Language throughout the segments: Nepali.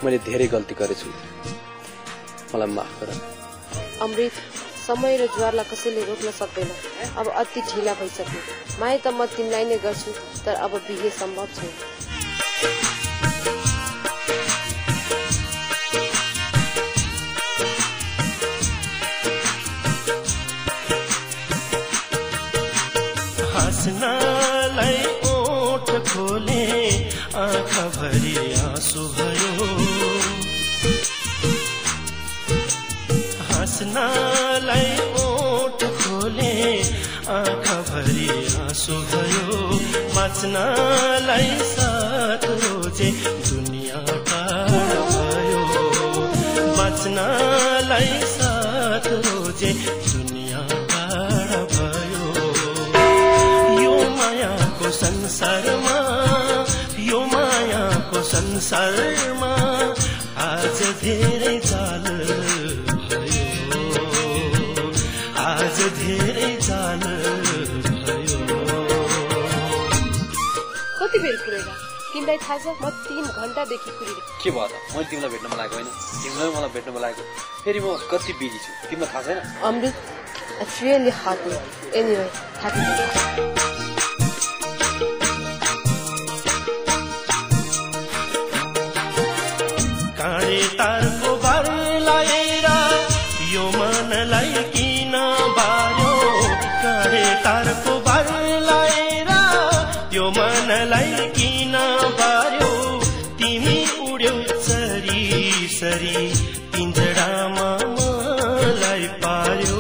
मैले धेरै गल्ती गरेछु, मलाई माफ गर। अमृत, समय र ज्वारलाई कसैले रोक्न सक्दैन। अब अति ढिला भइसक्यो। माया त म तिमीलाई नै गर्छु, तर अब बिहे सम्भव छैन। हाँस्नलाई ओठ खोले, आँखा भरि आँसु भयो। हाँस्नलाई ओठ खोले, आँखा भरि आँसु भयो। बाँच्नलाई साथ रोजे, दुनियाँ टाढा भयो। बाँच्नलाई साथ रोजे, दुनियाँ टाढा भयो। यो मायाको संसारमा, यो मायाको संसारमा आज धेरै चाल भयो, आज धेरै चाल भयो। कति बेर कुरेर तिमीलाई थाहा छ? म 3 घण्टादेखि कुरिरहेको। के भयो त? मैले तिमीलाई भेट्न मन लागेको होइन, तिमीलाई मलाई भेट्न मन लागेको। फेरि म कति बिजी छु तिमीलाई थाहा छैन? अमृत, it's really happy. Anyway, happy birthday. काँडे तारको बार लाएर यो मनलाई किन बार्यो? काँडे तारको बार लाएर यो मनलाई किन बार्यो? तिमी उड्यौ सरी सरी, पिञ्जडामा मलाई पार्यो।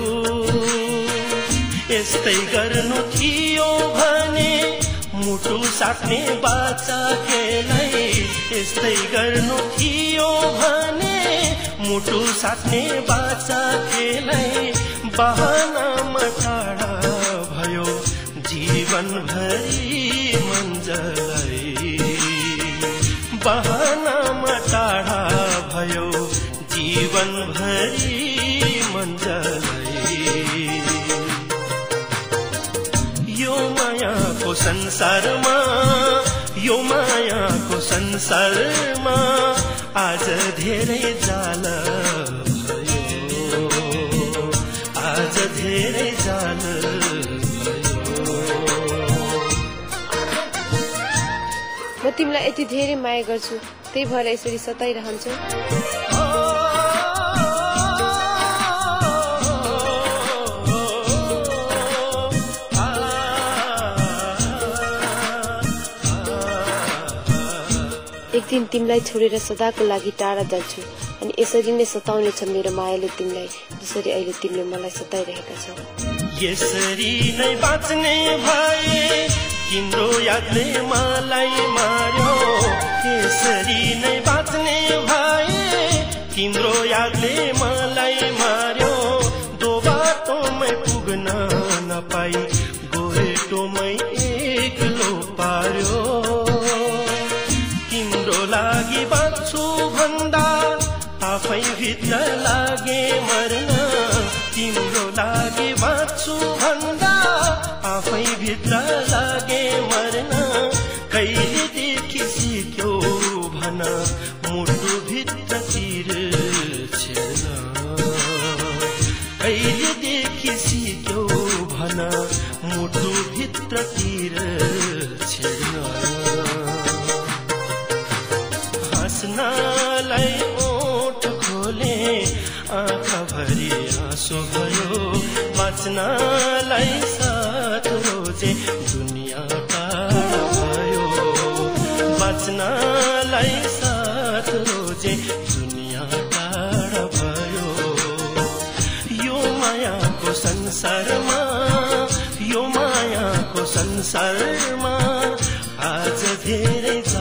यस्तै गर्नु थियो भने मुटु साट्ने बाचा केलाई, यस्तै गर्नु थियो भने मुटु साट्ने बाचा केलाई। बहानामा टाढा भयो जीवनभरि मन्जलाई, बहानामा टाढा भयो जीवनभरि मन्जलाई। यो मायाको संसारमा, यो मायाको संसारमा आज धेरै जाल भयो, आज धेरै जाल भयो। म तिमीलाई यति धेरै माया गर्छु, त्यही भएर यसरी सताइरहन्छु। एक दिन तिमीलाई छोडेर सदाको लागि टाढा जान्छु, अनि यसरी नै सताउनेछ मेरो मायाले तिमीलाई, जसरी अहिले तिमीले मलाई सताइरहेका छौ। यसरी नै बाँच्ने भए तिम्रो यादले मलाई मार्यो। यसरी नै बाँच्ने भए तिम्रो यादले मलाई मार्यो। दो बाटोमै पुग्न नपाई गोरेटोमै एक्लो पार्यो। तिम्रो लागि बाँच्छु भन्दा आफै भित्र लागे मर्न। तिम्रो लागि बाँच्छु भन्दा आफै भित्र लागे मर्न। कहिलेदेखि सिक्यो भन मुटु भित्र तीर छेड्न। कहिलेदेखि सिक्यो भन मुटु भित्र तीर छेड्न। हाँस्नलाई ओठ खोले आँखा भरि आँसु भयो। बाँच्नलाई साथ रोजे दुनियाँ टाढा भयो। बाँच्नलाई साथ रोजे दुनियाँ टाढा भयो। यो मायाको संसारमा, यो मायाको संसारमा आज धेरै